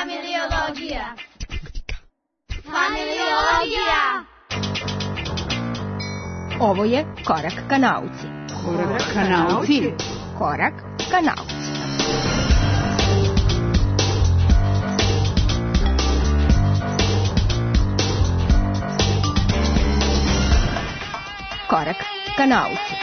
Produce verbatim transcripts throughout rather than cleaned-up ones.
Familiologija. Familiologija. Ovo je Korak ka nauci. Korak ka nauci. Korak ka nauci. Korak ka nauci.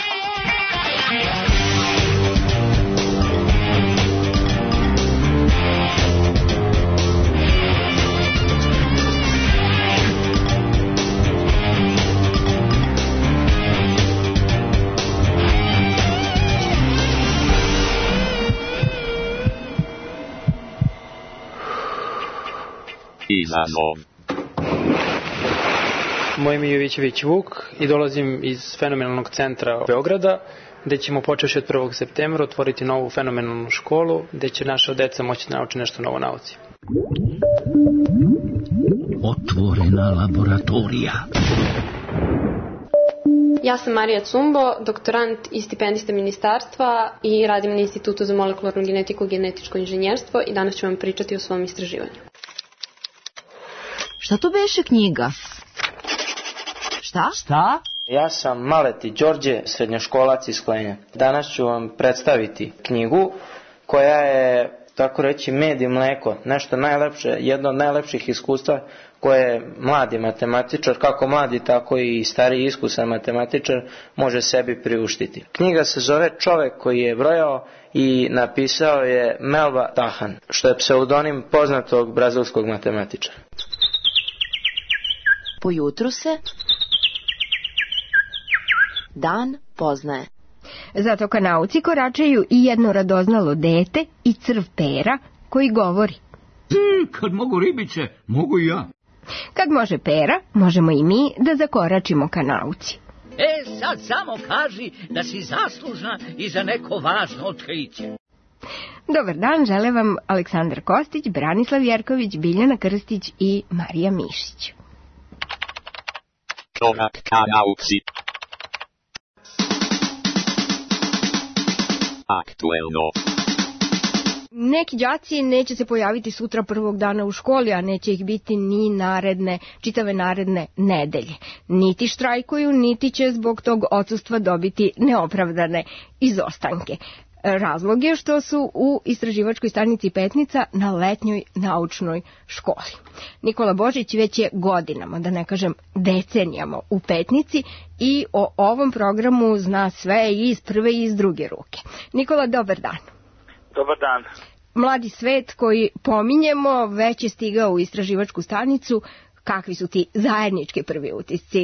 Izazov. Moje ime je Jovićević Vuk i dolazim iz Fenomenalnog centra Beograda, gde ćemo počeši od prvog septembra otvoriti novu fenomenalnu školu, gde će naša deca moći da nauče nešto novo nauci. Otvorena laboratorija. Ja sam Marija Cumbo, doktorant i stipendista ministarstva i radim na Institutu za molekularnu genetiku i genetičko inženjerstvo i danas ću vam pričati o svom istraživanju. Šta to beše knjiga? Šta? Šta? Ja sam Maleti Đorđe, srednjoškolac iz Klenja. Danas ću vam predstaviti knjigu koja je, tako reći, med i mleko. Nešto najlepše, jedno od najlepših iskustva koje mladi matematičar, kako mladi tako i stariji iskusan matematičar, može sebi priuštiti. Knjiga se zove Čovek koji je brojao i napisao je Melva Tahan, što je pseudonim poznatog brazilskog matematičara. Po jutru se dan poznaje. Zato ka nauci koračaju i jedno radoznalo dete i crv pera koji govori. Hm, kad mogu ribice, mogu i ja. Kad može pera, možemo i mi da zakoračimo ka nauci. E, sad samo kaži da si zaslužna i za neko važno otkriće. Dobar dan, žele vam Aleksandar Kostić, Branislav Jerković, Biljana Krstić i Marija Mišić. Korak ka nauci. Aktuelno. Neki đaci neće se pojaviti sutra prvog dana u školi, a neće ih biti ni naredne, čitave naredne nedelje. Niti štrajkuju, niti će zbog tog odsustva dobiti neopravdane izostanke. Razlog je što su u istraživačkoj stanici Petnica na letnjoj naučnoj školi. Nikola Božić već je godinama, da ne kažem decenijama, u Petnici i o ovom programu zna sve i iz prve i iz druge ruke. Nikola, dobar dan. Dobar dan. Mladi svet koji pominjemo već je stigao u istraživačku stanicu. Kakvi su ti zajednički prvi utisci?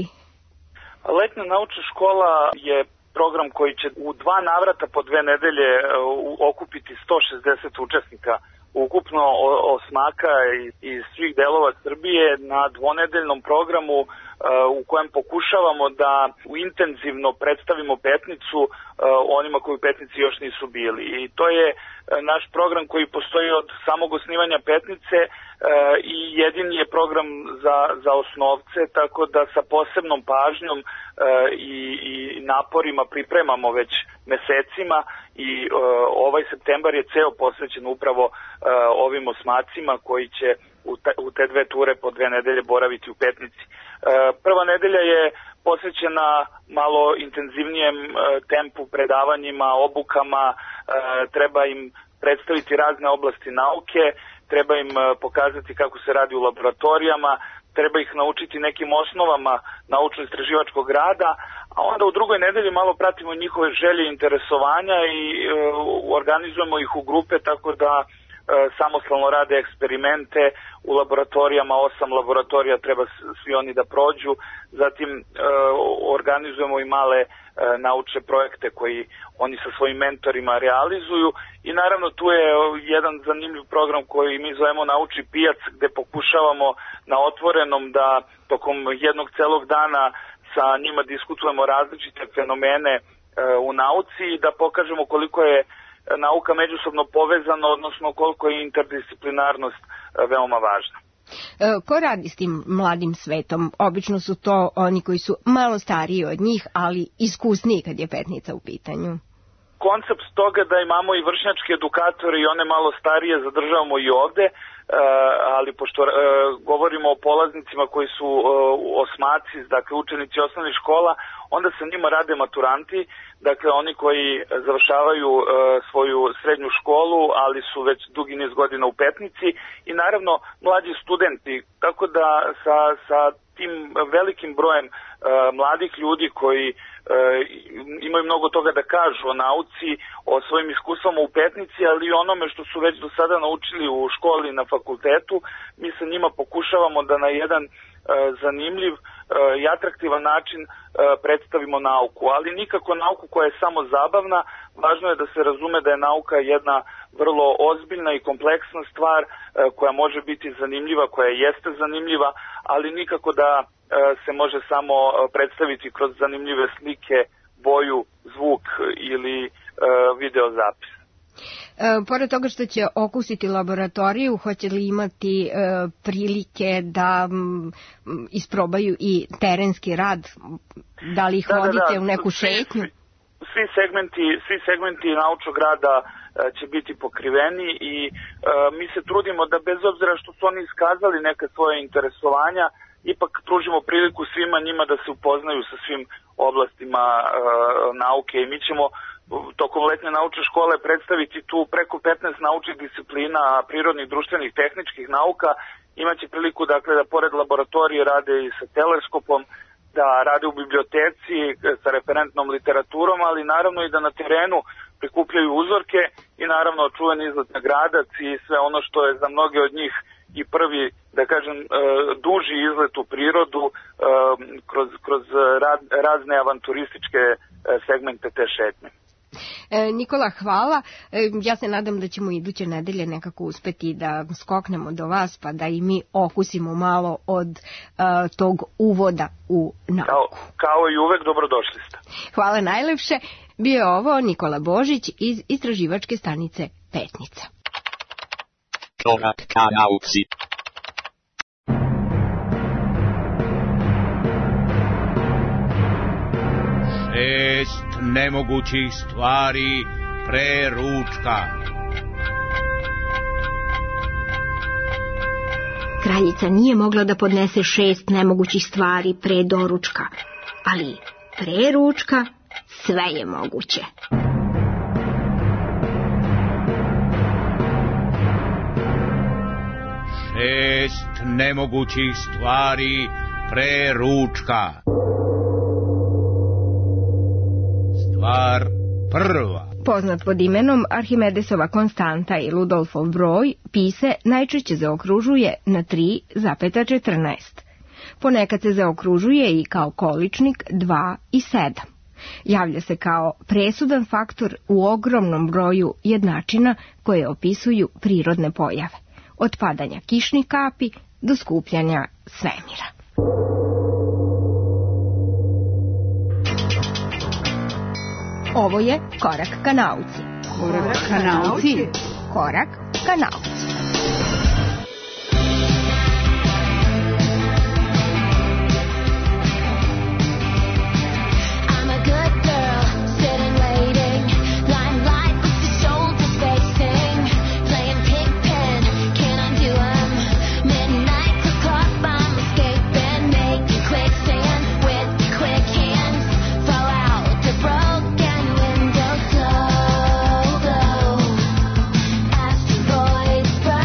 Letnja naučna škola je program koji će u dva navrata po dve nedelje okupiti sto šezdeset učesnika ukupno osmaka iz svih delova Srbije na dvonedeljnom programu u kojem pokušavamo da intenzivno predstavimo Petnicu onima koji u Petnici još nisu bili. I to je naš program koji postoji od samog osnivanja Petnice i jedini je program za, za osnovce, tako da sa posebnom pažnjom i, i naporima pripremamo već mesecima i ovaj septembar je ceo posvećen upravo ovim osmacima koji će u te, u te dve ture po dve nedelje boraviti u Petnici. Prva nedelja je posvećena malo intenzivnijem tempu, predavanjima, obukama, treba im predstaviti razne oblasti nauke, treba im pokazati kako se radi u laboratorijama, treba ih naučiti nekim osnovama naučno-istraživačkog rada, a onda u drugoj nedelji malo pratimo njihove želje i interesovanja i organizujemo ih u grupe tako da samostalno rade eksperimente u laboratorijama, osam laboratorija treba svi oni da prođu, zatim e, organizujemo i male e, naučne projekte koji oni sa svojim mentorima realizuju i naravno tu je jedan zanimljiv program koji mi zovemo Nauči pijac, gde pokušavamo na otvorenom da tokom jednog celog dana sa njima diskutujemo različite fenomene e, u nauci i da pokažemo koliko je nauka međusobno povezana, odnosno koliko je interdisciplinarnost veoma važna. Ko radi s tim mladim svetom? Obično su to oni koji su malo stariji od njih, ali iskusniji kad je Petnica u pitanju. koncept toga da imamo i vršnjačke edukatore i one malo starije zadržavamo i ovde, ali pošto govorimo o polaznicima koji su osmaci, dakle učenici osnovnih škola, onda sa njima rade maturanti, dakle oni koji završavaju svoju srednju školu, ali su već dugi niz godina u Petnici i naravno mlađi studenti, tako da sa, sa tim velikim brojem mladih ljudi koji imaju mnogo toga da kažu o nauci, o svojim iskustvama u Petnici, ali i onome što su već do sada naučili u školi i na fakultetu, mi sa njima pokušavamo da na jedan zanimljiv i atraktivan način predstavimo nauku, ali nikako nauku koja je samo zabavna. Važno je da se razume da je nauka jedna vrlo ozbiljna i kompleksna stvar koja može biti zanimljiva, koja jeste zanimljiva, ali nikako da se može samo predstaviti kroz zanimljive slike, boju, zvuk ili videozapis. E, pored toga što će okusiti laboratoriju, hoće li imati e, prilike da m, isprobaju i terenski rad? Da li ih da, vodite da, da. u neku šetnju? Svi, svi, segmenti, svi segmenti naučnog rada e, će biti pokriveni i e, mi se trudimo da bez obzira što su oni iskazali neka svoje interesovanja, ipak pružimo priliku svima njima da se upoznaju sa svim oblastima e, nauke i mi ćemo tokom letnje naučne škole predstaviti tu preko petnaest naučnih disciplina prirodnih, društvenih, tehničkih nauka. Imaće priliku dakle da pored laboratorije rade i sa teleskopom, da rade u biblioteci sa referentnom literaturom, ali naravno i da na terenu prikupljaju uzorke i naravno čuveni izlet na Gradac i sve ono što je za mnoge od njih i prvi, da kažem, duži izlet u prirodu kroz, kroz razne avanturističke segmente te šetnje. E, Nikola, hvala. E, ja se nadam da ćemo iduće nedelje nekako uspeti da skoknemo do vas pa da i mi okusimo malo od e, tog uvoda u nauku. Kao, kao i uvek, dobrodošli ste. Hvala najlepše. Bio je ovo Nikola Božić iz istraživačke stanice Petnica. Korak ka nauci. Šest nemogućih stvari pre ručka. Kraljica nije mogla da podnese šest nemogućih stvari pre doručka, ali pre ručka sve je moguće. Šest nemogućih stvari pre ručka. Stvar prva. Poznat pod imenom Arhimedesova konstanta i Rudolfov broj, pi se najčešće zaokružuje na tri zarez četrnaest. Ponekad se zaokružuje i kao količnik dva i sedam. Javlja se kao presudan faktor u ogromnom broju jednačina koje opisuju prirodne pojave, od padanja kišnih kapi do skupljanja svemira. Ovo je Korak ka nauci. Korak ka nauci. Korak ka nauci. Boys,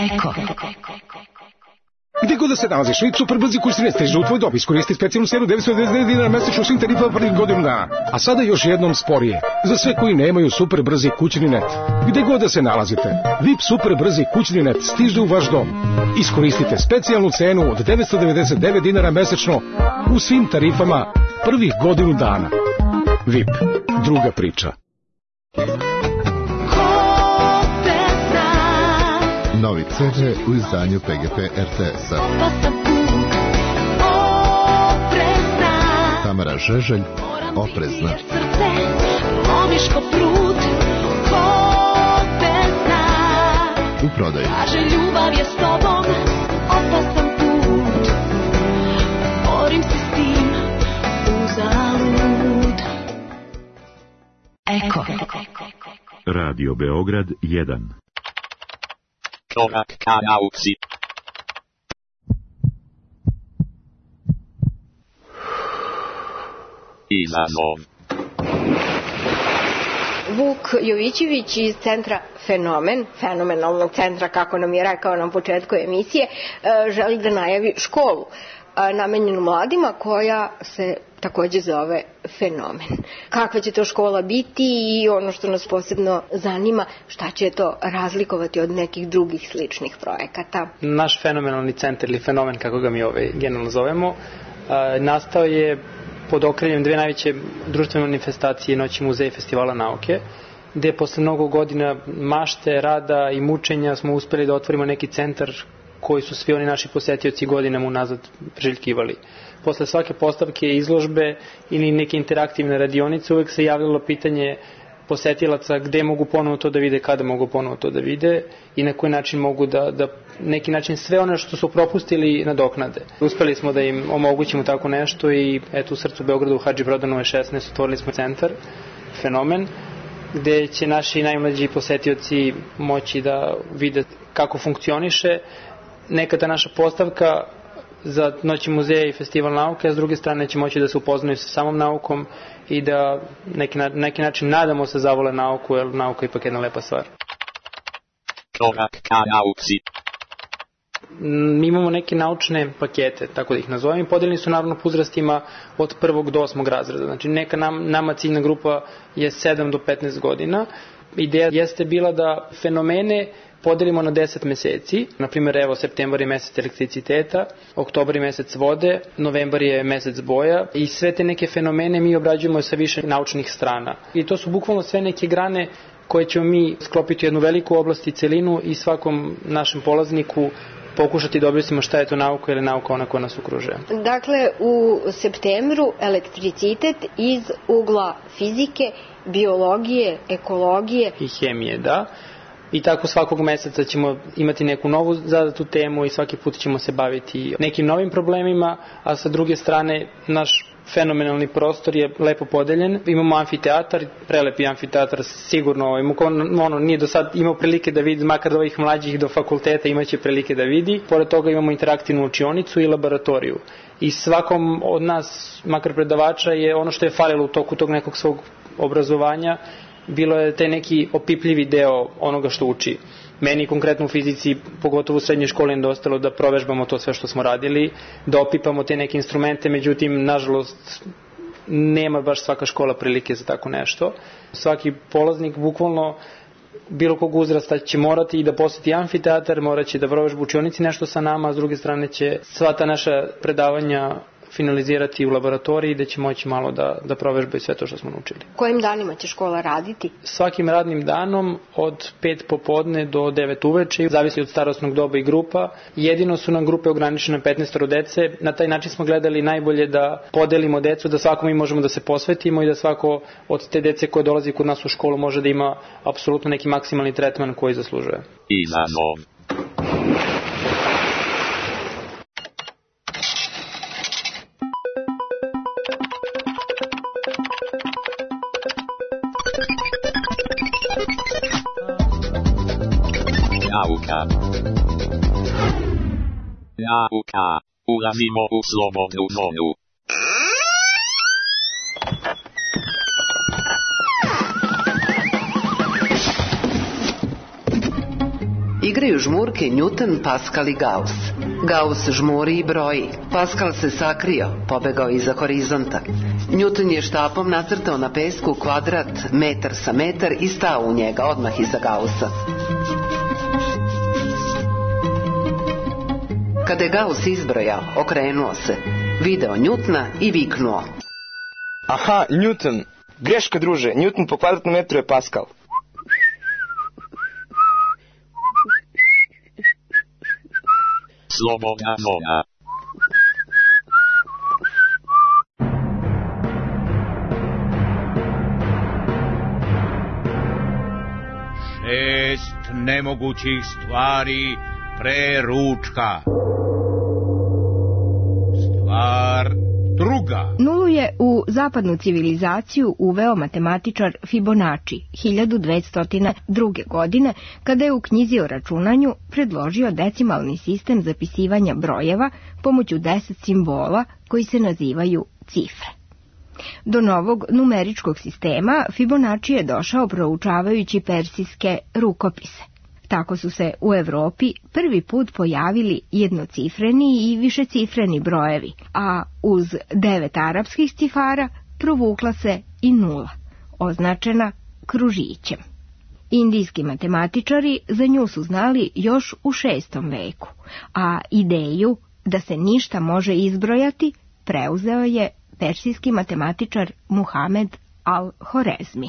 Eko. Gde god da se nalaziš, Vip super brzi kućni stiže u tvoj dom. Iskoristi specijalnu seriju devetsto devedeset devet dinara mesečno svim tarifama prvih godinu dana. A sada još jednom sporije. Za sve koji nemaju super brzi kućni net. Gde god da se nalazite, Vip super brzi kućni net stiže u vaš dom. Iskoristite specijalnu cenu od devetsto devedeset devet dinara mesečno u svim tarifama prvih godinu dana. Vip, druga priča. Novi ce de u izdanju P G P R T S-a. Tamara Žeželj, Oprezna. U prodaju. Ljubav je s tobom, opasan put. Borim se s tim, uzalud. Eko. Radio Beograd jedan. Korak ka nauci. Izazov. Vuk Jovićević iz centra Fenomen, fenomenalnog centra, kako nam je rekao na početku emisije, želi da najavi školu namenjenu mladima koja se takođe zove Fenomen. Kakva će to škola biti i ono što nas posebno zanima, šta će to razlikovati od nekih drugih sličnih projekata? Naš fenomenalni centar ili Fenomen, kako ga mi ovaj generalno zovemo, nastao je pod okriljem dve najveće društvene manifestacije Noći muzeja i festivala nauke, gde posle mnogo godina mašte, rada i mučenja smo uspeli da otvorimo neki centar koji su svi oni naši posetioci godinama unazad priželjkivali. Posle svake postavke, izložbe ili neke interaktivne radionice uvek se javljalo pitanje posetilaca gde mogu ponovo to da vide, kada mogu ponovo to da vide i na koji način mogu da, da neki način sve ono što su propustili nadoknade. Uspeli smo da im omogućimo tako nešto i eto u srcu Beograda u Hadži Brodanove šesnaest otvorili smo centar Fenomen, gde će naši najmlađi posetioci moći da vide kako funkcioniše nekada naša postavka za Noći muzeja i festival nauke, a s druge strane će moći da se upoznaju sa samom naukom i da neki, na neki način nadamo se zavole nauku, jer nauka je ipak jedna lepa stvar. Korak ka nauci. Mi imamo neke naučne pakete, tako da ih nazovem, i podeljeni su naravno po uzrastima od prvog do osmog razreda. Znači neka nam, nama ciljna grupa je sedam do petnaest godina. Ideja jeste bila da fenomene podelimo na deset meseci. Naprimjer, evo, septembar je mesec elektriciteta, oktobar je mesec vode, novembar je mesec boja i sve te neke fenomene mi obrađujemo sa više naučnih strana. I to su bukvalno sve neke grane koje ćemo mi sklopiti u jednu veliku oblast i celinu i svakom našem polazniku pokušati da objasnimo šta je to nauka ili nauka ona koja nas okružuje. Dakle, u septembru elektricitet iz ugla fizike, biologije, ekologije i hemije, da. I tako svakog meseca ćemo imati neku novu zadatu temu i svaki put ćemo se baviti nekim novim problemima, a sa druge strane naš fenomenalni prostor je lepo podeljen. Imamo amfiteatar, prelepi amfiteatar, sigurno ono, nije do sad imao prilike da vidi, makar do ovih mlađih do fakulteta imaće prilike da vidi. Pored toga imamo interaktivnu učionicu i laboratoriju. I svakom od nas, makar predavača, je ono što je falilo u toku tog nekog svog obrazovanja, bilo je taj neki opipljivi deo onoga što uči. Meni konkretno u fizici, pogotovo u srednjoj školi, je dostalo da provežbamo to sve što smo radili, da opipamo te neke instrumente, međutim, nažalost, nema baš svaka škola prilike za tako nešto. Svaki polaznik, bukvalno, bilo kog uzrasta će morati i da poseti amfiteatar, morat će da provežba učionici nešto sa nama, a s druge strane će sva ta naša predavanja finalizirati u laboratoriji gde će moći malo da, da provežbaju sve to što smo naučili. Kojim danima će škola raditi? Svakim radnim danom od pet popodne do devet uveče, zavisi od starosnog doba i grupa. Jedino su nam grupe ograničene petnaest dece. Na taj način smo gledali najbolje da podelimo decu, da svako mi možemo da se posvetimo i da svako od te dece koje dolazi kod nas u školu može da ima apsolutno neki maksimalni tretman koji zaslužuje. Izazov. Nauka. Nauka. Ulazimo u slobodnu zonu. Igraju žmurke Newton, Pascal i Gauss. Gauss žmuri i broji. Pascal se sakrio, pobegao iza horizonta. Newton je štapom nacrtao na pesku kvadrat metar sa metar i stao u njega odmah iza Gaussa. Kada je Gauss izbrojao, okrenuo se, video Newtona i viknuo: Aha, Newton. Greška, druže. Newton po kvadratnom metru je Pascal. Slobodna zona. Šest nemogućih stvari pre ručka. Stvar druga. Nulu je u zapadnu civilizaciju uveo matematičar Fibonacci hiljadu dvesta druge. godine, kada je u knjizi o računanju predložio decimalni sistem zapisivanja brojeva pomoću deset simbola koji se nazivaju cifre. Do novog numeričkog sistema Fibonacci je došao proučavajući persijske rukopise. Tako su se u Evropi prvi put pojavili jednocifreni i višecifreni brojevi, a uz devet arapskih cifara provukla se i nula, označena kružićem. Indijski matematičari za nju su znali još u šestom veku, a ideju da se ništa može izbrojati preuzeo je persijski matematičar Muhamed al-Horezmi.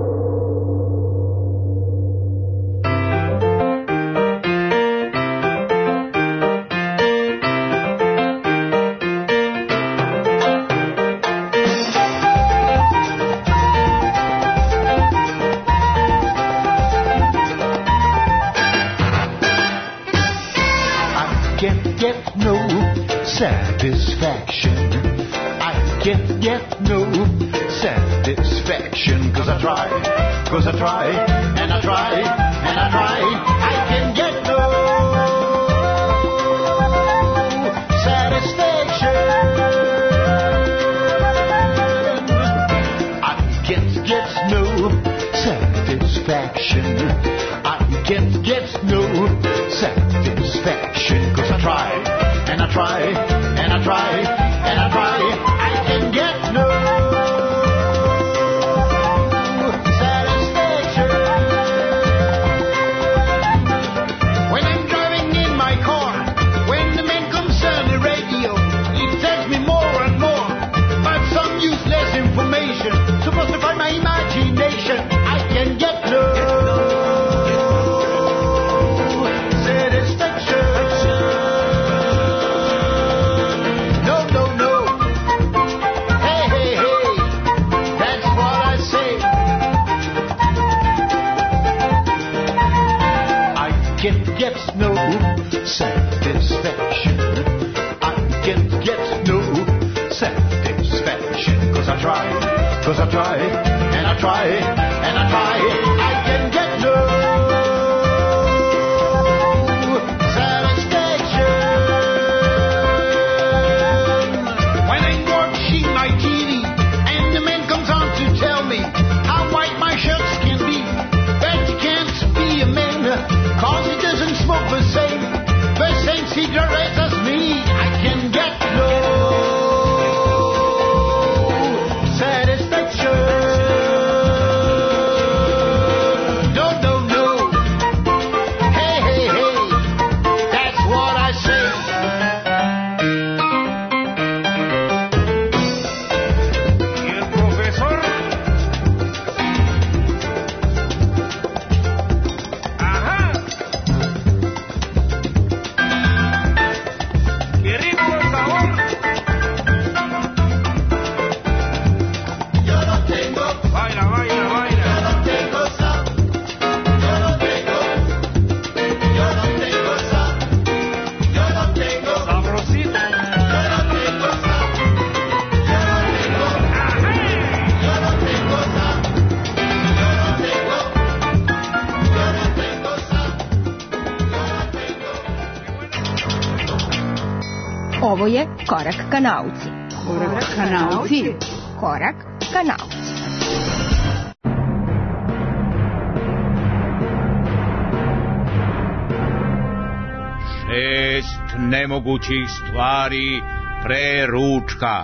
Satisfaction. I can't get no satisfaction. Cause I try, cause I try, and I try, and I try. I can get no satisfaction. I can't get no satisfaction. I can't get no satisfaction. Cause I try, and I try, and I try, and I try, I can get no satisfaction. When I'm driving in my car, when the man comes on the radio, he tells me more and more about some useless information, supposed to find my imagination. I can get no satisfaction. Gets no satisfaction. I can't get no satisfaction. Cause I try, cause I try, and I try, and I try. I can get no satisfaction. When I'm watching my T V and the man comes on to tell me how white my shirts can be, that you can't be a man cause he doesn't smoke the same, the same cigarettes as me. I can get no satisfaction. No, no, no. Hey, hey, hey. That's what I say. Y el profesor. Ajá. ¡Qué rico el sabor! Yo no tengo. Baila, baila, baila. Yo no tengo sal. Yo no tengo. Yo no tengo sal. Yo no tengo. Sabrosito. Yo no tengo sal. Yo no tengo. Ajá. Yo no tengo sal. Yo no tengo. Yo no tengo sal. Ovo je Korak ka nauci. Korak ka nauci. Korak ka nauci. Šest nemogućih stvari pre ručka.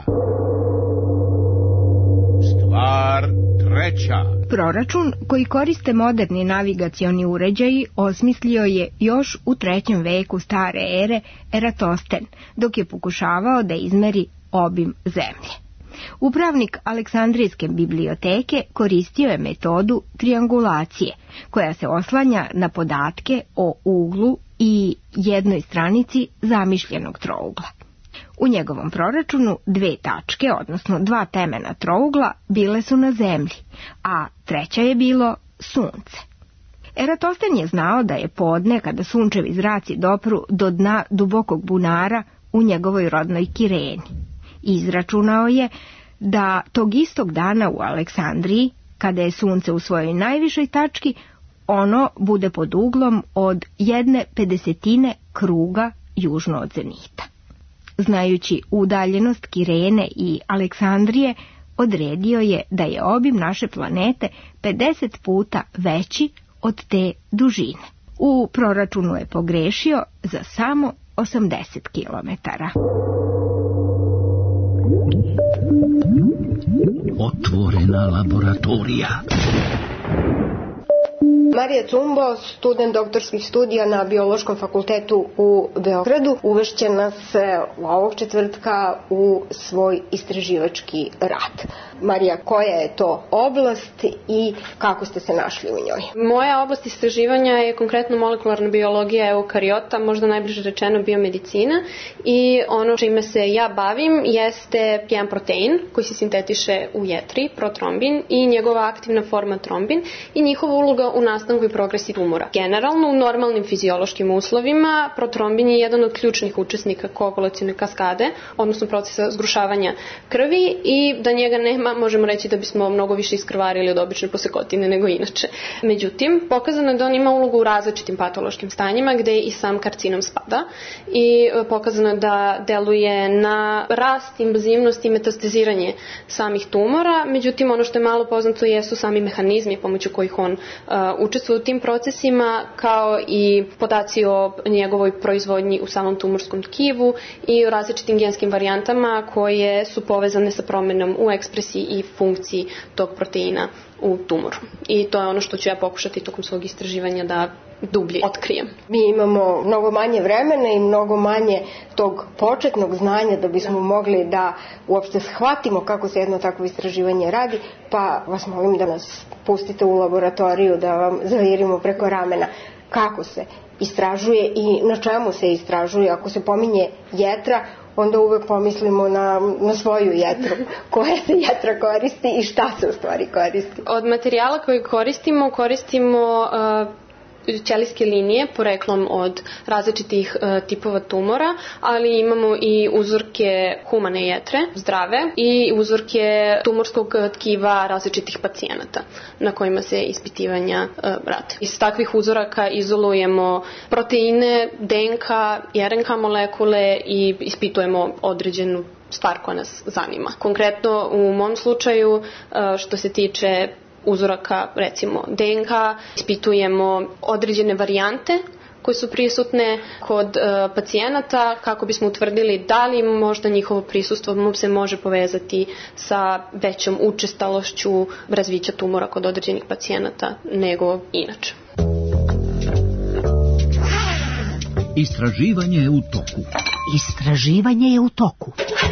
Stvar treća. Proračun koji koriste moderni navigacioni uređaji osmislio je još u trećem veku stare ere Eratosten, dok je pokušavao da izmeri obim zemlje. Upravnik Aleksandrijske biblioteke koristio je metodu triangulacije, koja se oslanja na podatke o uglu i jednoj stranici zamišljenog trougla. U njegovom proračunu dve tačke, odnosno dva temena trougla, bile su na zemlji, a treća je bilo sunce. Eratosten je znao da je podne, kada sunčevi zraci dopru do dna dubokog bunara u njegovoj rodnoj Kireni. Izračunao je da tog istog dana u Aleksandriji, kada je sunce u svojoj najvišoj tački, ono bude pod uglom od jedne pedesetine kruga južno od zenita. Znajući udaljenost Kirene i Aleksandrije, odredio je da je obim naše planete pedeset puta veći od te dužine. U proračunu je pogrešio za samo osamdeset kilometara. Otvorena laboratorija. Marija Cumbo, student doktorskih studija na Biološkom fakultetu u Beogradu, uvešće nas ovog četvrtka u svoj istraživački rad. Marija, koja je to oblast i kako ste se našli u njoj? Moja oblast istraživanja je konkretno molekularna biologija eukariota, možda najbliže rečeno biomedicina, i ono čime se ja bavim jeste jedan protein koji se sintetiše u jetri, protrombin, i njegova aktivna forma trombin i njihova uloga u nastanku i progresiji tumora. Generalno, u normalnim fiziološkim uslovima protrombin je jedan od ključnih učesnika koagulacione kaskade, odnosno procesa zgrušavanja krvi, i da njega nema, možemo reći da bismo mnogo više iskrvarili od obične posekotine nego inače. Međutim, pokazano je da on ima ulogu u različitim patološkim stanjima gde i sam karcinom spada, i pokazano je da deluje na rast, invazivnost i metastaziranje samih tumora. Međutim, ono što je malo poznato jesu sami mehanizmi pomoću kojih on uh, učestvuje u tim procesima, kao i podaci o njegovoj proizvodnji u samom tumorskom tkivu i o različitim genskim varijantama koje su povezane sa promenom u ekspresiji i funkciji tog proteina u tumoru. I to je ono što ću ja pokušati tokom svog istraživanja da dublje otkrijem. Mi imamo mnogo manje vremena i mnogo manje tog početnog znanja da bismo mogli da uopšte shvatimo kako se jedno takvo istraživanje radi, pa vas molim da nas pustite u laboratoriju, da vam zavirimo preko ramena kako se istražuje i na čemu se istražuje. Ako se pominje jetra, onda uvek pomislimo na, na svoju jetru. Koja se jetra koristi i šta se u stvari koristi? Od materijala koje koristimo, koristimo uh, ćelijske linije poreklom od različitih uh, tipova tumora, ali imamo i uzorke humane jetre, zdrave, i uzorke tumorskog tkiva različitih pacijenata na kojima se ispitivanja uh, rade. Iz takvih uzoraka izolujemo proteine, D N K i R N K molekule i ispitujemo određenu stvar koja nas zanima. Konkretno u mom slučaju, uh, što se tiče uzoraka, recimo D N K, ispitujemo određene varijante koje su prisutne kod e, pacijenata kako bismo utvrdili da li možda njihovo prisustvo se može povezati sa većom učestalošću razvića tumora kod određenih pacijenata nego inače. Istraživanje je u toku. Istraživanje je u toku.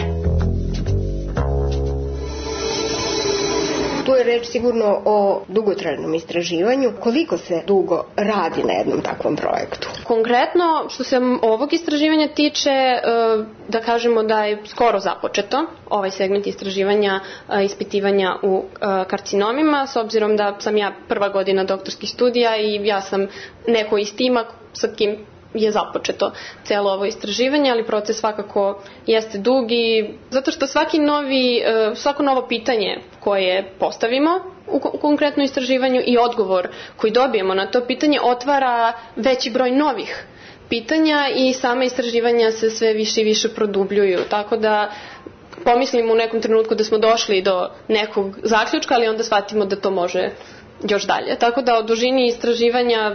Tu je reč sigurno o dugotrajnom istraživanju. Koliko se dugo radi na jednom takvom projektu? Konkretno, što se ovog istraživanja tiče, da kažemo da je skoro započeto ovaj segment istraživanja, ispitivanja u karcinomima, s obzirom da sam ja prva godina doktorskih studija i ja sam neko iz tima sa kim je započeto celo ovo istraživanje, ali proces svakako jeste dug, i zato što svaki novi, svako novo pitanje koje postavimo u konkretnom istraživanju i odgovor koji dobijemo na to pitanje otvara veći broj novih pitanja i sama istraživanja se sve više i više produbljuju, tako da pomislimo u nekom trenutku da smo došli do nekog zaključka, ali onda shvatimo da to može još dalje. Tako da o dužini istraživanja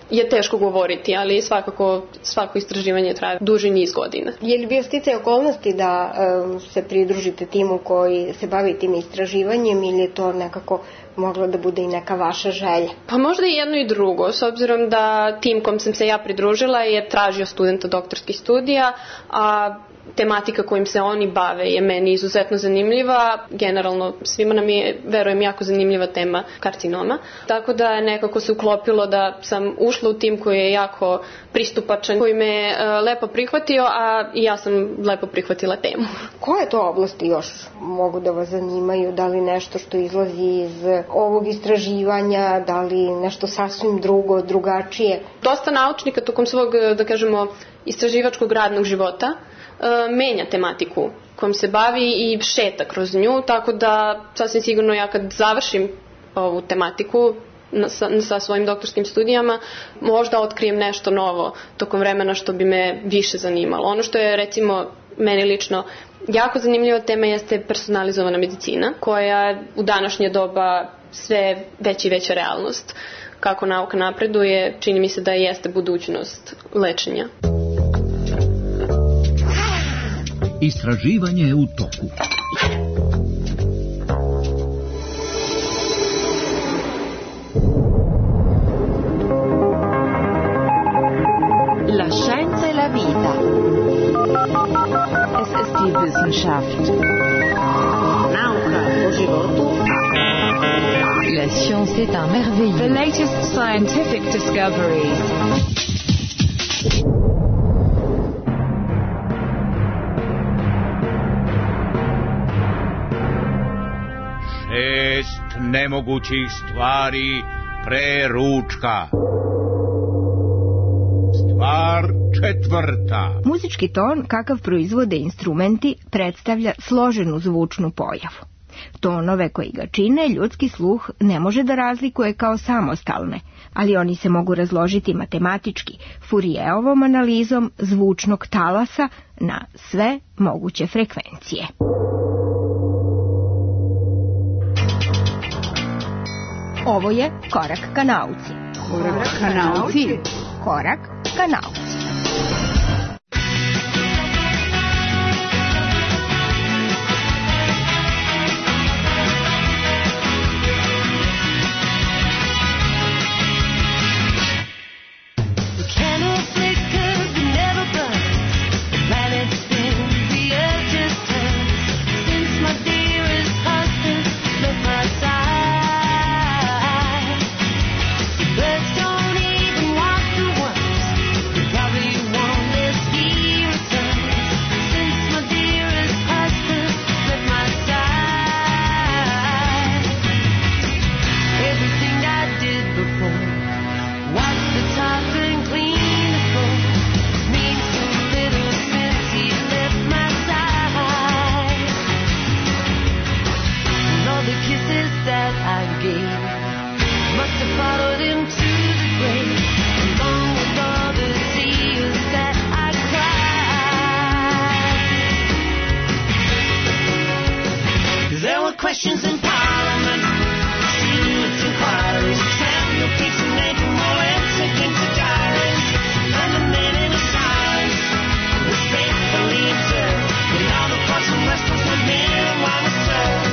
je teško govoriti, ali svakako svako istraživanje traje duži niz godina. Je li bio sticaj okolnosti da um, se pridružite timu koji se bavi tim istraživanjem ili je to nekako moglo da bude i neka vaša želja? Pa možda i jedno i drugo, s obzirom da tim kom sam se ja pridružila je tražio studenta doktorskih studija, a tematika kojim se oni bave je meni izuzetno zanimljiva. Generalno svima nam je, verujem, jako zanimljiva tema karcinoma. Tako da je nekako se uklopilo da sam ušla u tim koji je jako pristupačan, koji me je uh, lepo prihvatio, a i ja sam lepo prihvatila temu. Koje to oblasti još mogu da vas zanimaju? Da li nešto što izlazi iz ovog istraživanja, da li nešto sasvim drugo, drugačije? Dosta naučnika tokom svog, da kažemo, istraživačkog radnog života menja tematiku kojom se bavi i šeta kroz nju, tako da sasvim sigurno ja kad završim ovu tematiku sa, sa svojim doktorskim studijama, možda otkrijem nešto novo tokom vremena što bi me više zanimalo. Ono što je recimo meni lično jako zanimljiva tema jeste personalizovana medicina, koja u današnje doba sve veća i veća realnost. Kako nauka napreduje, čini mi se da jeste budućnost lečenja. Istraživanje je u toku. La scienza e la vita. Es ist die Wissenschaft. Nauka o životu. La science est un merveilleux. The latest scientific discoveries. Šest nemogućih stvari pre ručka. Stvar četvrta. Muzički ton, kakav proizvode instrumenti, predstavlja složenu zvučnu pojavu. Tonove koji ga čine ljudski sluh ne može da razlikuje kao samostalne, ali oni se mogu razložiti matematički, Fourijerovom analizom zvučnog talasa na sve moguće frekvencije. Ovo je Korak ka nauci. Korak ka nauci. Korak ka nauci. Questions in Parliament, student inquiries, trivial peace and nature, more and into diaries, and the men in the silence was faithfully observed, and all the thoughts and restless with men and women served.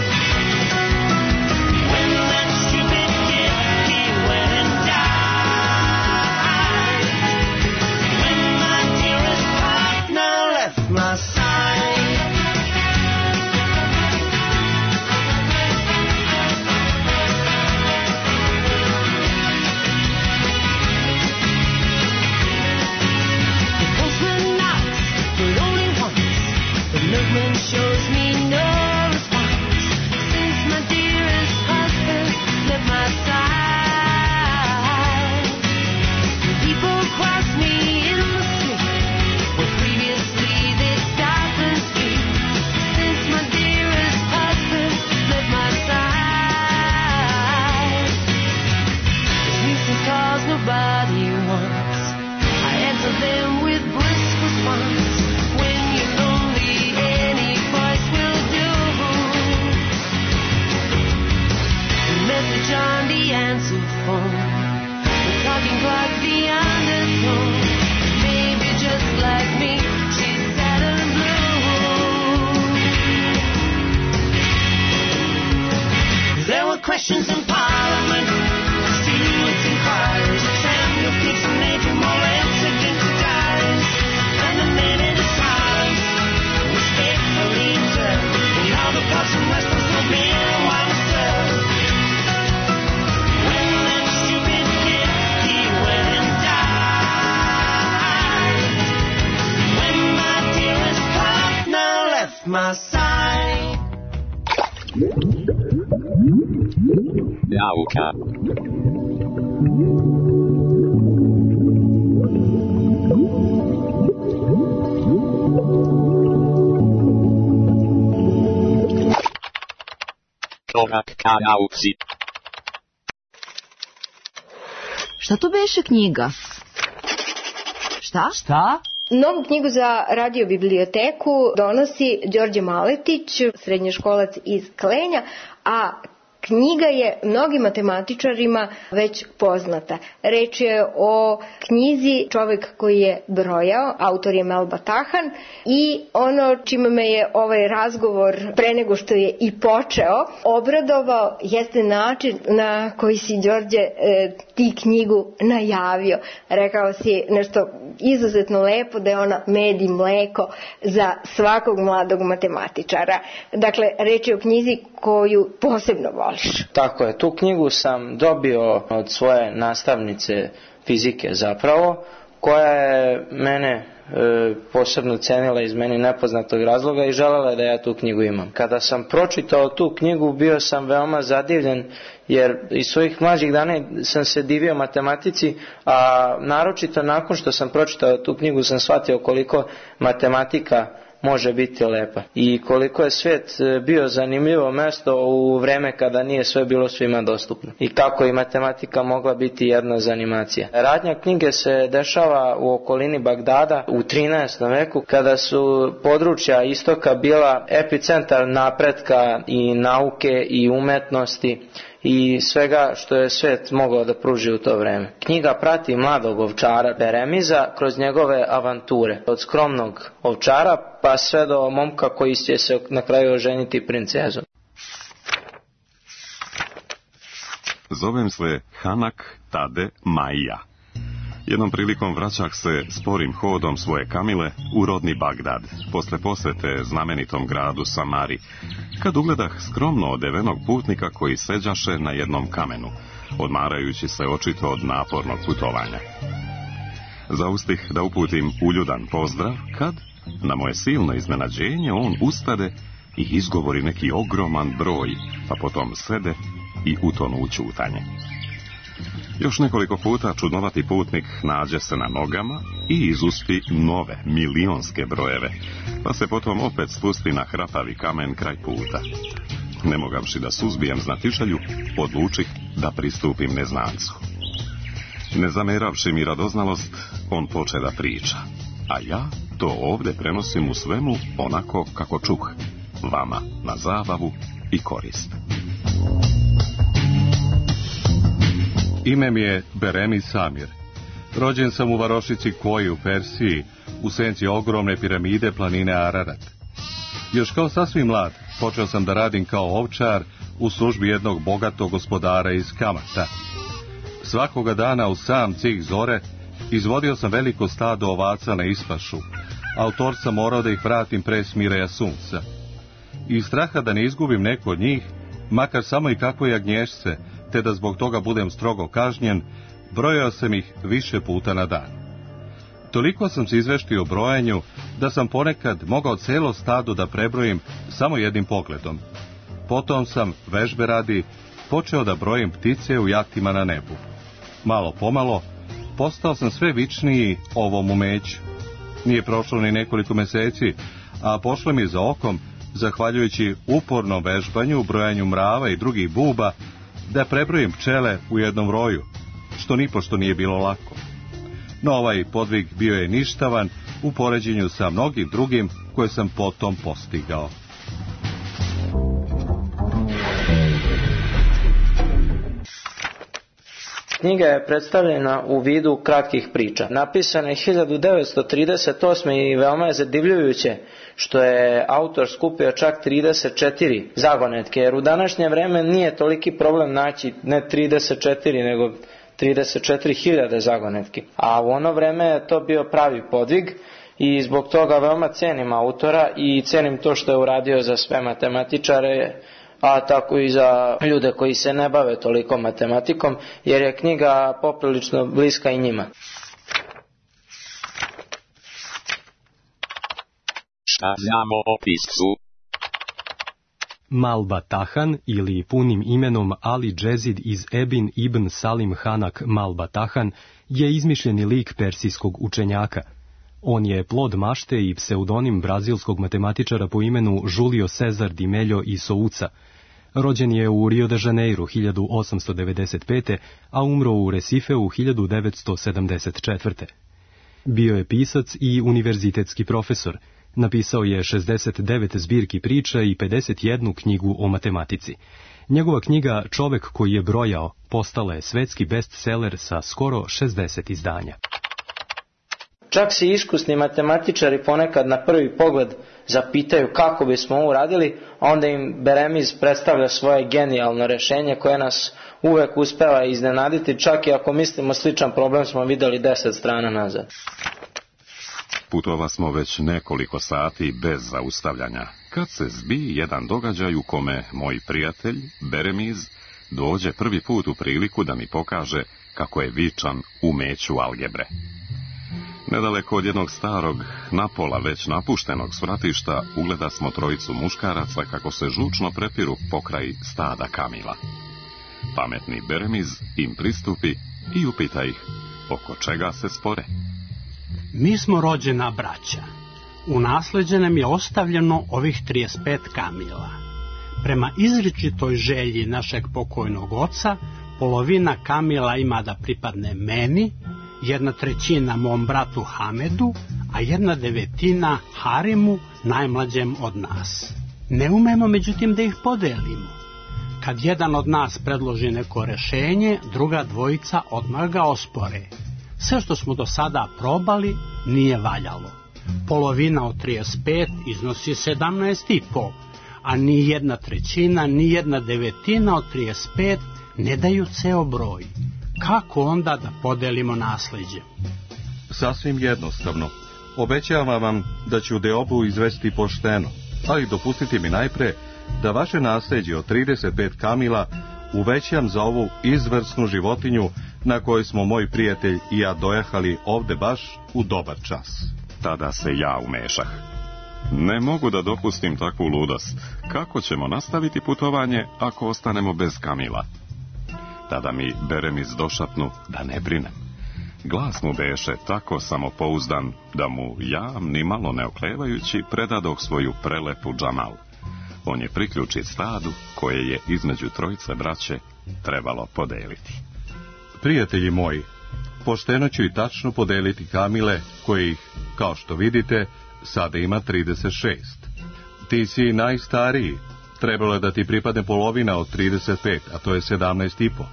When that stupid kid, he went and died, when my dearest partner left my side. Shows me no response since my dearest husband left my side. People cross me in the street where previously they stopped and speak. Since my dearest husband left my side, this nuisance calls nobody wants. I answer them with brisk response. When you're lonely, on the answer phone, the talking clock, the sessions in Parliament, students' inquiries, Samuel Gibson, Adrian Morris against the diaries, and the minute of silence was faithfully observed, and all the cops and wrestlers will be a while served. When that stupid kid, he went and died, when my dearest partner left my side. Nauka. Korak ka nauci. Šta to beše knjiga? Šta? Šta? Novu knjigu za radio biblioteku donosi Đorđe Maletić, srednjoškolac iz Klenja, a knjiga je mnogim matematičarima već poznata. Reč je o knjizi Čovek koji je brojao, autor je Melba Tahan, i ono čime me je ovaj razgovor pre nego što je i počeo obradovao jeste način na koji si, Đorđe, e, ti knjigu najavio. Rekao si nešto izuzetno lepo, da je ona med i mleko za svakog mladog matematičara. Dakle, reč je o knjizi koju posebno voliš. Tako je, tu knjigu sam dobio od svoje nastavnice fizike zapravo, koja je mene e, posebno cenila iz meni nepoznatog razloga i želela je da ja tu knjigu imam. Kada sam pročitao tu knjigu, bio sam veoma zadivljen, jer iz svojih mlađih dana sam se divio matematici, a naročito nakon što sam pročitao tu knjigu sam shvatio koliko matematika može biti lepa i koliko je svet bio zanimljivo mesto u vreme kada nije sve bilo svima dostupno i kako i matematika mogla biti jedna zanimacija. Radnja knjige se dešava u okolini Bagdada u trinaestom veku, kada su područja istoka bila epicentar napretka i nauke i umetnosti i svega što je svet mogao da pruži u to vreme. Knjiga prati mladog ovčara Beremiza kroz njegove avanture, od skromnog ovčara pa sve do momka koji će se na kraju oženiti princezom. Zovem se Hanak Tade Maija. Jednom prilikom vraćak se sporim hodom svoje kamile u rodni Bagdad, posle posete znamenitom gradu Samari, kad ugledah skromno odevenog putnika koji seđaše na jednom kamenu, odmarajući se očito od napornog putovanja. Zaustih da uputim uljudan pozdrav, kad, na moje silno iznenađenje, on ustade i izgovori neki ogroman broj, pa potom sede i utonu u ćutanje. Još nekoliko puta čudnovati putnik nađe se na nogama i izuspi nove, milionske brojeve, pa se potom opet spusti na hrapavi kamen kraj puta. Ne mogavši da suzbijem znatiželju, odlučih da pristupim neznancu. Ne zameravši mi radoznalost, on poče da priča, a ja to ovde prenosim u svemu onako kako čuh, vama na zabavu i korist. Ime mi je Beremi Samir. Rođen sam u varošici Koji u Persiji, u senci ogromne piramide planine Ararat. Još kao sasvim mlad počeo sam da radim kao ovčar u službi jednog bogatog gospodara iz Kamata. Svakoga dana u sam cih zore izvodio sam veliko stado ovaca na ispašu, a u tor sam morao da ih vratim pre smireja sunca. Iz straha da ne izgubim neko od njih, makar samo i kako jagnješce, te da zbog toga budem strogo kažnjen, brojao sam ih više puta na dan. Toliko sam se izveštio o brojanju, da sam ponekad mogao celo stado da prebrojim samo jednim pogledom. Potom sam, vežbe radi, počeo da brojim ptice u jaktima na nebu. Malo pomalo, postao sam sve vičniji ovom umeću. Nije prošlo ni nekoliko meseci, a pošlo mi za okom, zahvaljujući upornom vežbanju, brojanju mrava i drugih buba, da prebrojim pčele u jednom roju, što nipošto nije bilo lako. No ovaj podvig bio je ništavan u poređenju sa mnogim drugim koje sam potom postigao. Knjiga je predstavljena u vidu kratkih priča. Napisana je hiljadu devetsto trideset osme i veoma je zadivljujuće što je autor skupio čak trideset četiri zagonetke, jer u današnje vreme nije toliki problem naći ne trideset četiri nego trideset četiri hiljade zagonetki. A u ono vreme je to bio pravi podvig i zbog toga veoma cenim autora i cenim to što je uradio za sve matematičare, a tako i za ljude koji se ne bave toliko matematikom, jer je knjiga poprilično bliska i njima. Šta znamo o piscu? Malbatahan ili punim imenom Ali Džezid iz Ebin ibn Salim Hanak Malbatahan je izmišljeni lik persijskog učenjaka. On je plod mašte i pseudonim brazilskog matematičara po imenu Julio Cesar di Mello i Sousa. Rođen je u Rio de Janeiro hiljadu osamsto devedeset pete. a umro u Resifeu hiljadu devetsto sedamdeset četvrte. Bio je pisac i univerzitetski profesor. Napisao je šezdeset devet zbirki priča i pedeset jednu knjigu o matematici. Njegova knjiga Čovek koji je brojao postala je svetski bestseller sa skoro šezdeset izdanja. Čak se iskusni matematičari ponekad na prvi pogled zapitaju kako bismo ovo uradili, a onda im Beremiz predstavlja svoje genijalno rešenje koje nas uvek uspeva iznenaditi, čak i ako mislimo sličan problem smo videli deset strana nazad. Putova smo već nekoliko sati bez zaustavljanja, kad se zbi jedan događaj u kome moj prijatelj, Beremiz, dođe prvi put u priliku da mi pokaže kako je vičan umeću algebre. Nedaleko od jednog starog, napola već napuštenog svratišta, ugleda smo trojicu muškaraca kako se žučno prepiru pokraj stada kamila. Pametni Beremiz im pristupi i upita ih oko čega se spore. Mi smo rođena braća. U nasleđe nam je ostavljeno ovih trideset pet kamila. Prema izričitoj želji našeg pokojnog oca, polovina kamila ima da pripadne meni, jedna trećina mom bratu Hamedu, a jedna devetina Harimu, najmlađem od nas. Ne umemo međutim da ih podelimo. Kad jedan od nas predloži neko rešenje, druga dvojica odmah ga ospore. Sve što smo do sada probali nije valjalo. Polovina od trideset pet iznosi sedamnaest i po, a ni jedna trećina, ni jedna devetina od trideset pet ne daju ceo broj. Kako onda da podelimo nasleđe? Sasvim jednostavno. Obećavam vam da ću deobu izvesti pošteno, ali dopustite mi najpre da vaše nasleđe od trideset pet kamila uvećam za ovu izvrsnu životinju na kojoj smo moj prijatelj i ja dojahali ovde baš u dobar čas. Tada se ja umešah. Ne mogu da dopustim takvu ludost. Kako ćemo nastaviti putovanje ako ostanemo bez kamila? Tada mi Beremiz došapnu da ne brinem. Glas mu beše tako samopouzdan da mu ja, ni malo ne oklevajući, predadoh svoju prelepu džamal. On je priključit stadu koje je između trojice braće trebalo podeliti. Prijatelji moji, pošteno ću i tačno podeliti kamile, kojih, kao što vidite, sada ima trideset šest. Ti si najstariji, trebalo je da ti pripadne polovina od trideset pet, a to je sedamnaest i po.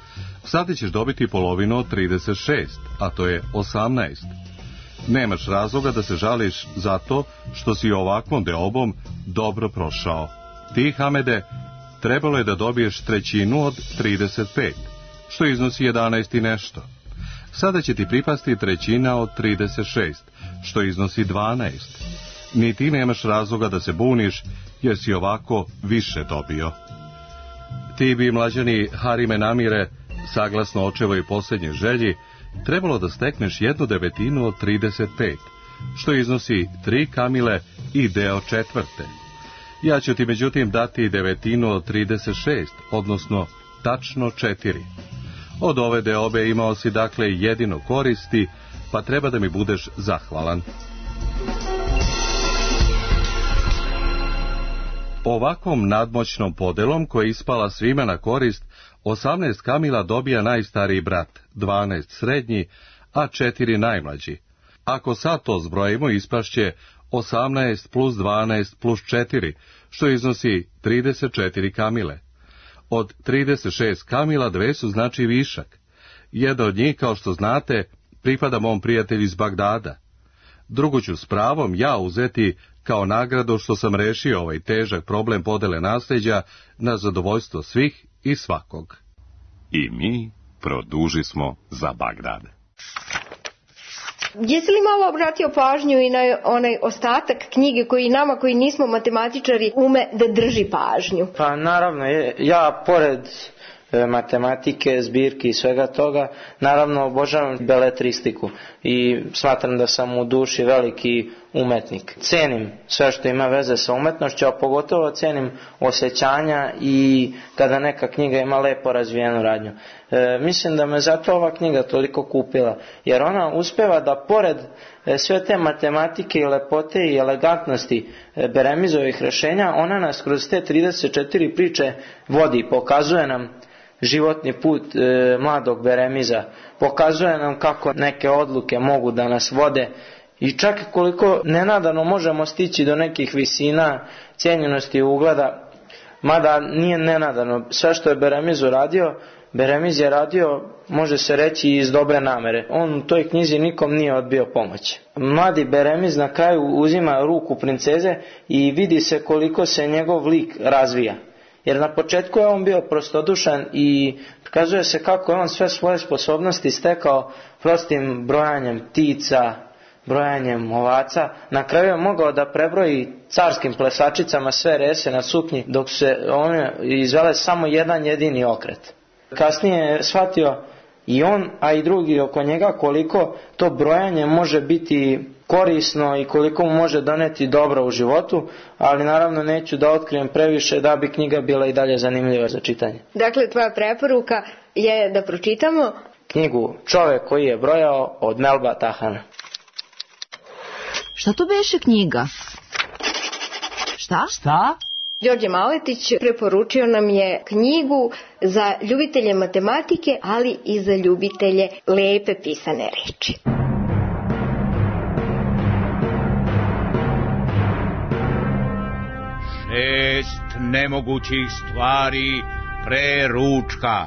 Sada ćeš dobiti polovinu od trideset šest, a to je osamnaest. Nemaš razloga da se žališ zato što si ovakvom deobom dobro prošao. Ti, Hamede, trebalo je da dobiješ trećinu od trideset pet, što iznosi jedanaest i nešto. Sada će ti pripasti trećina od trideset šest, što iznosi dvanaest. Ni ti nemaš razloga da se buniš, jer si ovako više dobio. Ti bi, mlađani Harime Namire, saglasno očevoj posljednje želji, trebalo da stekneš jednu devetinu od trideset pet, što iznosi tri kamile i deo četvrte. Ja ću ti međutim dati devetinu od trideset šest, odnosno tačno četiri. Od ove deobe imao si dakle jedino koristi, pa treba da mi budeš zahvalan. Ovakvom nadmoćnom podelom koja je ispala svima na korist, osamnaest kamila dobija najstariji brat, dvanaest srednji, a četiri najmlađi. Ako sad to zbrojimo, ispašće osamnaest plus dvanaest plus četiri, što iznosi trideset četiri kamile. Od trideset šest kamila dve su znači višak. Jedna od njih, kao što znate, pripada mom prijatelju iz Bagdada. Drugu ću s pravom ja uzeti kao nagradu što sam rešio ovaj težak problem podele nasljeđa na zadovoljstvo svih i svakog. I mi produžismo za Bagdad. Jesi li malo obratio pažnju i na onaj ostatak knjige koji nama koji nismo matematičari ume da drži pažnju? Pa naravno, ja pored matematike, zbirki i svega toga, naravno obožavam beletristiku i smatram da sam u duši veliki umetnik. Cenim sve što ima veze sa umetnošću, a pogotovo cenim osjećanja i kada neka knjiga ima lepo razvijenu radnju. E, mislim da me zato ova knjiga toliko kupila, jer ona uspeva da pored sve te matematike i lepote i elegantnosti Beremizovih rešenja, ona nas kroz te trideset četiri priče vodi, pokazuje nam životni put e, mladog Beremiza, pokazuje nam kako neke odluke mogu da nas vode i čak koliko nenadano možemo stići do nekih visina cijenjenosti i ugleda, mada nije nenadano. Sve što je Beremiz uradio, Beremiz je radio, može se reći, iz dobre namere. On u toj knjizi nikom nije odbio pomoć. Mladi Beremiz na kraju uzima ruku princeze i vidi se koliko se njegov lik razvija. Jer na početku je on bio prostodušan i pokazuje se kako je on sve svoje sposobnosti stekao prostim brojanjem ptica, brojanjem ovaca. Na kraju je mogao da prebroji carskim plesačicama sve rese na suknji, dok se one izvele samo jedan jedini okret. Kasnije je shvatio i on, a i drugi oko njega, koliko to brojanje može biti korisno i koliko mu može doneti dobro u životu, ali naravno neću da otkrijem previše da bi knjiga bila i dalje zanimljiva za čitanje. Dakle, tvoja preporuka je da pročitamo knjigu Čovek koji je brojao od Melba Tahana. Šta to beše knjiga? Šta? Šta? Đorđe Maletić preporučio nam je knjigu za ljubitelje matematike, ali i za ljubitelje lepe pisane reči. Šest nemogućih stvari pre ručka.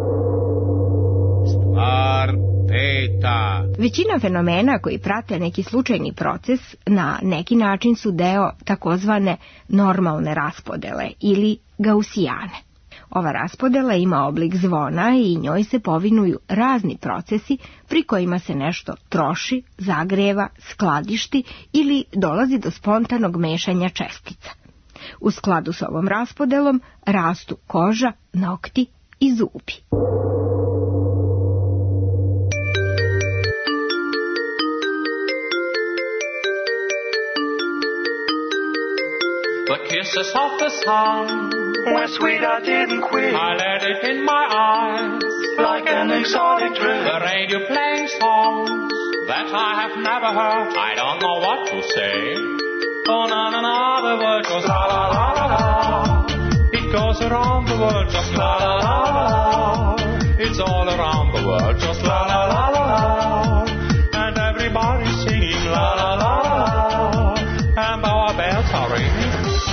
Stvar peta. Većina fenomena koji prate neki slučajni proces na neki način su deo takozvane normalne raspodele ili gausijane. Ova raspodela ima oblik zvona i njoj se povinuju razni procesi pri kojima se nešto troši, zagreva, skladišti ili dolazi do spontanog mešanja čestica. U skladu s ovom raspodelom rastu koža, nokti i zubi. The kisses of the sun were sweet, I didn't quit. I let it in my eyes like an exotic drink. The radio playing songs that I have never heard. I don't know what to say. Oh na na na, the word goes la la la la la. It goes around the world just la la la la. It's all around the world just la la la la la. And everybody's singing la la la la. And our bells are ringing.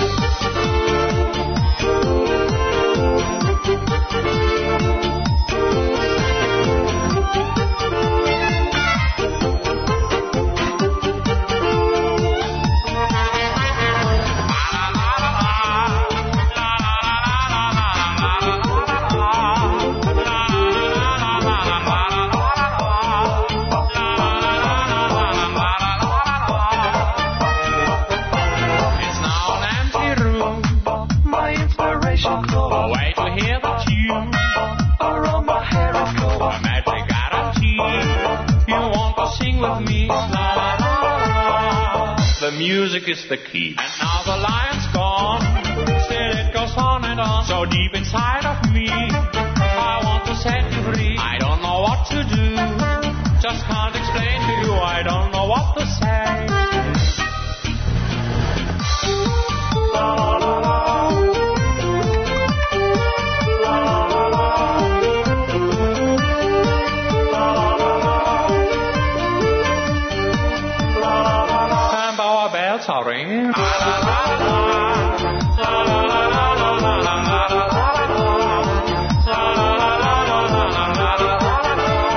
Music is the key. And now the lion's gone, still it goes on and on. So deep inside of me, I want to set you free. I don't know what to do, just can't explain to you. I don't know what to say. La la la la. Are ringing. La la la la. La la la la la la la la la la. La la la la la la la la la.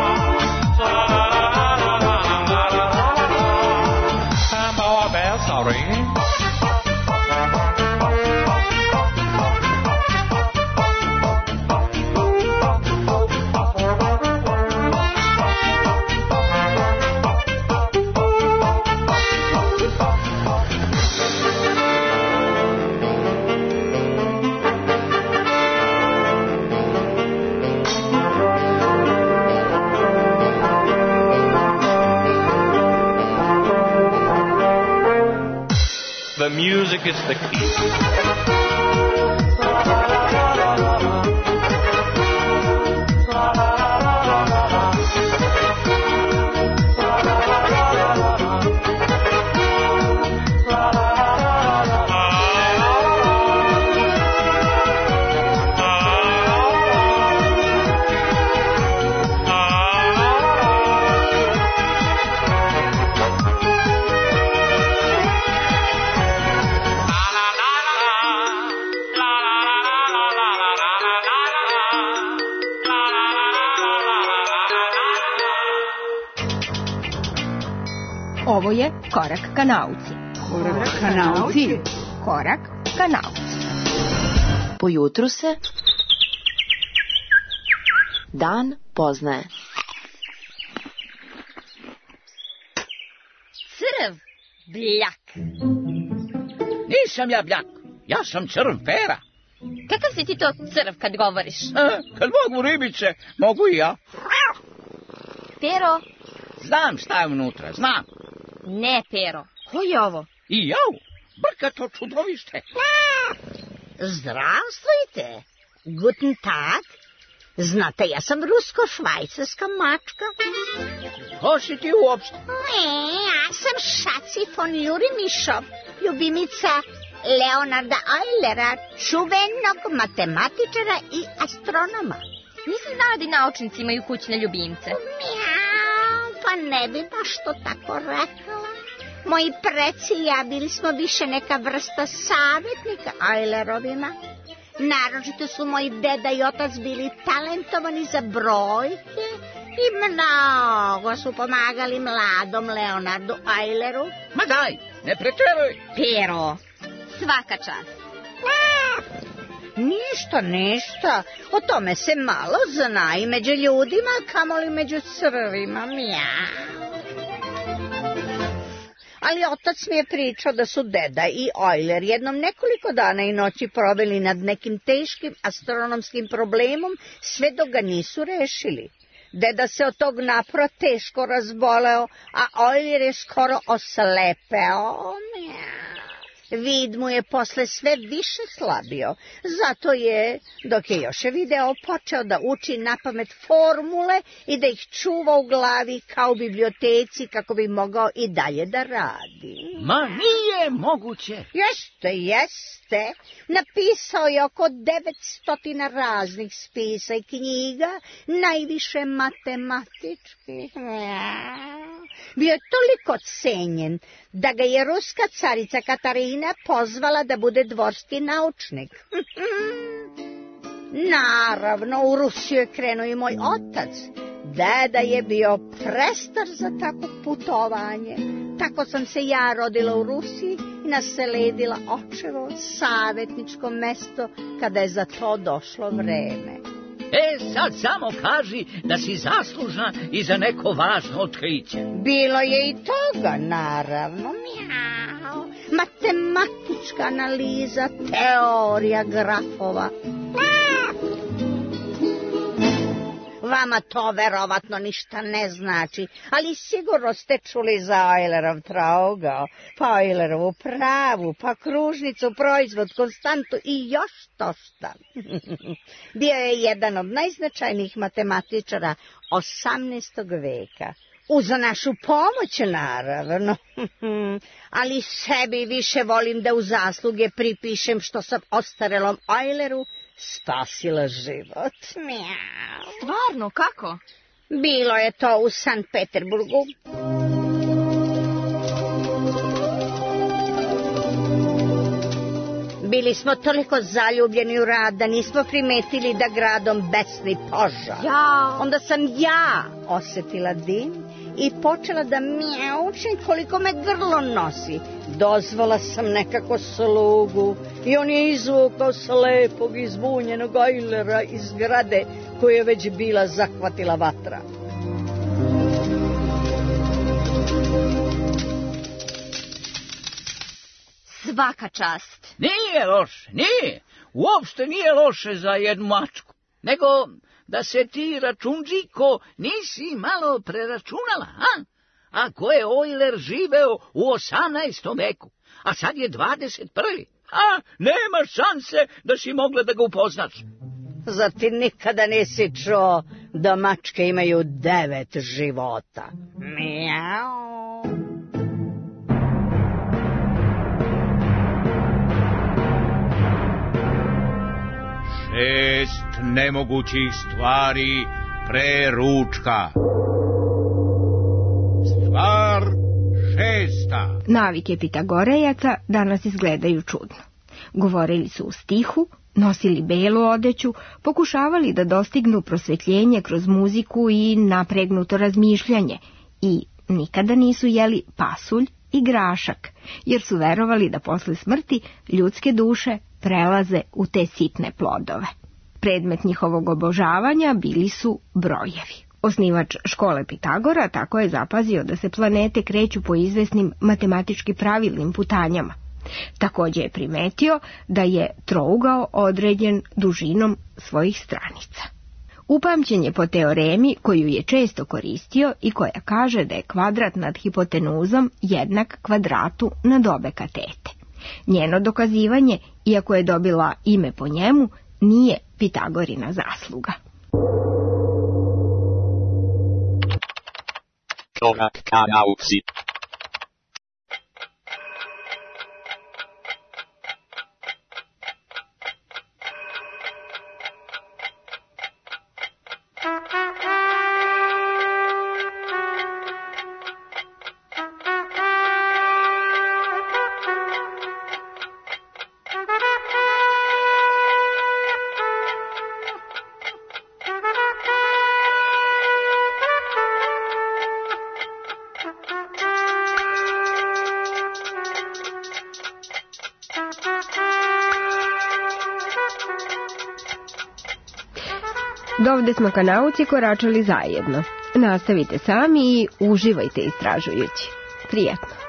music is the key. Ovo je Korak ka nauci. Korak ka nauci. Korak ka nauci. Po jutru se dan poznaje. Crv, bljak. Nisam ja bljak, ja sam crv pera. Kakav si ti to crv kad govoriš? E, kad mogu ribice, mogu i ja. Pero? Znam šta je unutra, znam. Ne, Pero. Ko je ovo? I jau, brkato čudovište. Zdravstvujte. Guten Tag. Znate, ja sam rusko-švajcarska mačka. Ko si ti uopšte? Ne, ja sam Šaci von Jurimišov, ljubimica Leonarda Eulera, čuvenog matematičara i astronoma. Nisam znala da i naučnici imaju kućne ljubimce. Mjau, pa ne bi baš to tako rekla. Moji preci i ja bili smo više neka vrsta savjetnika Eulerovima. Naročito su moji deda i otac bili talentovani za brojke i mnogo su pomagali mladom Leonardu Euleru. Ma daj, ne pretjeruj. Pero, svaka čast. Ništa, ništa. O tome se malo zna i među ljudima, kamoli među crvima. Mjau. Ali otac mi je pričao da su deda i Euler jednom nekoliko dana i noći proveli nad nekim teškim astronomskim problemom, sve dok ga nisu rešili. Deda se od tog napora teško razboleo, a Euler je skoro oslepeo. Vid mu je posle sve više slabio, zato je, dok je još video, počeo da uči napamet formule i da ih čuva u glavi kao u biblioteci kako bi mogao i dalje da radi. Ma nije moguće. Jeste, jeste. Napisao je oko devetstotina raznih spisa i knjiga, najviše matematičkih. Bio je toliko cenjen da ga je ruska carica Katarina pozvala da bude dvorski naučnik. Naravno, u Rusiju je krenuo i moj otac. Deda je bio prestar za tako putovanje. Tako sam se ja rodila u Rusiji i naseledila očevo savjetničko mesto kada je za to došlo vreme. E, sad samo kaži da si zaslužna i za neko važno otkriće. Bilo je i toga, naravno. Mjau. Matematička analiza, teorija grafova. Vama to verovatno ništa ne znači, ali sigurno ste čuli za Eulerov traugao, pa Eulerovu pravu, pa kružnicu, proizvod, konstantu i još to šta. Bio je jedan od najznačajnijih matematičara osamnaestog veka. Uz našu pomoć, naravno. Ali sebi više volim da u zasluge pripišem što sam ostarelom Euleru spasila život. Mjau. Stvarno, kako? Bilo je to u Sankt Peterburgu. Bili smo toliko zaljubljeni u rad da nismo primetili da gradom besni požar. Ja. Onda sam ja osjetila dim i počela da mjaučim koliko me grlo nosi. Dozvala sam nekako slugu i on je izvukao slepog i zbunjenog Eulera iz zgrade koju je već bila zahvatila vatra. Svaka čast. Nije loše, nije. Uopšte nije loše za jednu mačku. Nego da se ti, računđiko, nisi malo preračunala, a? Ako je Euler živeo u osamnaestom veku, a sad je dvadeset prvi. A, nema šanse da si mogla da ga upoznaš. Zar ti nikada nisi čuo da mačke imaju devet života? Mijau. Šest nemogućih stvari pre ručka. Stvar šesta. Navike Pitagorejaca danas izgledaju čudno. Govorili su u stihu, nosili belu odeću, pokušavali da dostignu prosvetljenje kroz muziku i napregnuto razmišljanje i nikada nisu jeli pasulj i grašak, jer su verovali da posle smrti ljudske duše prelaze u te sitne plodove. Predmet njihovog obožavanja bili su brojevi. Osnivač škole Pitagora tako je zapazio da se planete kreću po izvesnim matematički pravilnim putanjama. Također je primetio da je trougao određen dužinom svojih stranica. Upamćen je po teoremi koju je često koristio i koja kaže da je kvadrat nad hipotenuzom jednak kvadratu nad obe katete. Njeno dokazivanje, iako je dobila ime po njemu, nije Pitagorina zasluga. Korak ka nauci. Dovde smo ka nauci koračali zajedno. Nastavite sami i uživajte istražujući. Prijetno.